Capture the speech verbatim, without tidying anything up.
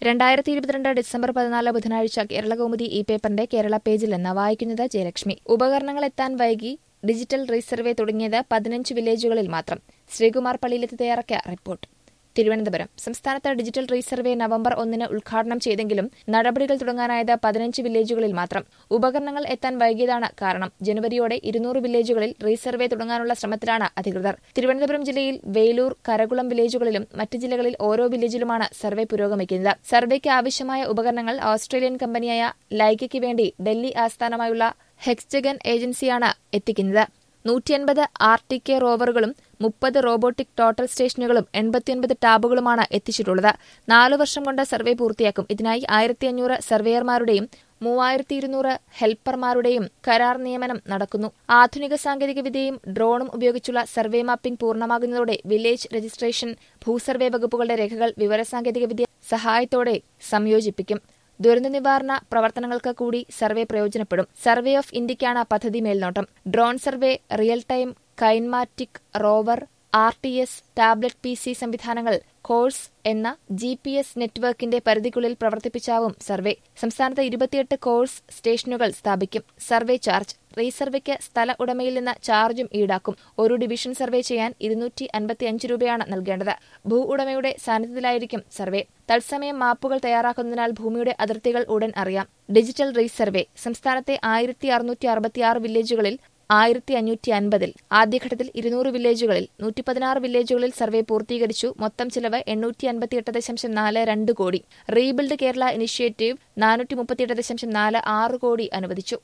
രണ്ടായിരത്തി ഇരുപത്തിരണ്ട് ഡിസംബർ പതിനാല് ബുധനാഴ്ച കേരളകൗമുദി ഈ പേപ്പറിന്റെ കേരള പേജിൽ നിന്ന് വായിക്കുന്നത് ജയലക്ഷ്മി. ഉപകരണങ്ങൾ എത്താൻ വൈകി, ഡിജിറ്റൽ റീസർവേ തുടങ്ങിയത് പതിനഞ്ച് വില്ലേജുകളിൽ മാത്രം. ശ്രീകുമാർ പള്ളിയിലെത്തി തയ്യാറാക്കിയ റിപ്പോർട്ട്. തിരുവനന്തപുരം. സംസ്ഥാനത്ത് ഡിജിറ്റൽ റീസർവേ നവംബർ ഒന്നിന് ഉദ്ഘാടനം ചെയ്തെങ്കിലും നടപടികൾ തുടങ്ങാനായത് പതിനഞ്ച് വില്ലേജുകളിൽ മാത്രം. ഉപകരണങ്ങൾ എത്താൻ വൈകിയതാണ് കാരണം. ജനുവരിയോടെ ഇരുന്നൂറ് വില്ലേജുകളിൽ റീസർവേ തുടങ്ങാനുള്ള ശ്രമത്തിലാണ് അധികൃതർ. തിരുവനന്തപുരം ജില്ലയിൽ വേലൂർ, കരകുളം വില്ലേജുകളിലും മറ്റ് ജില്ലകളിൽ ഓരോ വില്ലേജിലുമാണ് സർവേ പുരോഗമിക്കുന്നത്. സർവേക്ക് ആവശ്യമായ ഉപകരണങ്ങൾ ഓസ്ട്രേലിയൻ കമ്പനിയായ ലൈക്കയ്ക്ക് വേണ്ടി ഡൽഹി ആസ്ഥാനമായുള്ള ഹെക്സഗൻ ഏജൻസിയാണ് എത്തിക്കുന്നത്. നൂറ്റിയൻപത് ആർ ടി കെ റോവറുകളും മുപ്പത് റോബോട്ടിക് ടോട്ടൽ സ്റ്റേഷനുകളും എൺപത്തിയൊൻപത് ടാബുകളുമാണ് എത്തിച്ചിട്ടുള്ളത്. നാലു വർഷം കൊണ്ട് സർവേ പൂർത്തിയാക്കും. ഇതിനായി ആയിരത്തി അഞ്ഞൂറ് സർവേയർമാരുടെയും മൂവായിരത്തി ഇരുന്നൂറ് ഹെൽപ്പർമാരുടെയും കരാർ നിയമനം നടക്കുന്നു. ആധുനിക സാങ്കേതികവിദ്യയും ഡ്രോണും ഉപയോഗിച്ചുള്ള സർവേ മാപ്പിംഗ് പൂർണ്ണമാകുന്നതോടെ വില്ലേജ് രജിസ്ട്രേഷൻ, ഭൂസർവേ വകുപ്പുകളുടെ രേഖകൾ വിവരസാങ്കേതികവിദ്യ സഹായത്തോടെ സംയോജിപ്പിക്കും. ദുരന്ത നിവാരണ പ്രവർത്തനങ്ങൾക്ക് കൂടി സർവേ പ്രയോജനപ്പെടും. സർവേ ഓഫ് ഇന്ത്യയ്ക്കാണ് പദ്ധതി മേൽനോട്ടം. Drone survey, real time kinematic rover, R T S, tablet P C സംവിധാനങ്ങൾ കോഴ്സ് എന്ന ജി പി എസ് നെറ്റ്വർക്കിന്റെ പരിധിക്കുള്ളിൽ പ്രവർത്തിപ്പിച്ചാവും സർവേ. സംസ്ഥാനത്ത് ഇരുപത്തിയെട്ട് കോഴ്സ് സ്റ്റേഷനുകൾ സ്ഥാപിക്കും. Survey charge. റീസർവേക്ക് സ്ഥല ഉടമയിൽ നിന്ന് ചാർജും ഈടാക്കും. ഒരു ഡിവിഷൻ സർവേ ചെയ്യാൻ ഇരുന്നൂറ്റി അൻപത്തിയഞ്ച് രൂപയാണ് നൽകേണ്ടത്. ഭൂ ഉടമയുടെ സാന്നിധ്യത്തിലായിരിക്കും സർവേ. തത്സമയം മാപ്പുകൾ തയ്യാറാക്കുന്നതിനാൽ ഭൂമിയുടെ അതിർത്തികൾ ഉടൻ അറിയാം. Digital resurvey. സംസ്ഥാനത്തെ ആയിരത്തി അറുന്നൂറ്റി അറുപത്തിയാറ് വില്ലേജുകളിൽ ആയിരത്തി അഞ്ഞൂറ്റി അൻപതിൽ ആദ്യഘട്ടത്തിൽ ഇരുന്നൂറ് വില്ലേജുകളിൽ നൂറ്റി പതിനാറ് വില്ലേജുകളിൽ സർവേ പൂർത്തീകരിച്ചു. മൊത്തം ചിലവ് എണ്ണൂറ്റി അൻപത്തിയെട്ട് ദശാംശം നാല് രണ്ട് കോടി. റീബിൽഡ് കേരള ഇനിഷ്യേറ്റീവ് നാനൂറ്റി മുപ്പത്തിയെട്ട് ദശാംശം നാല് ആറ് കോടി അനുവദിച്ചു.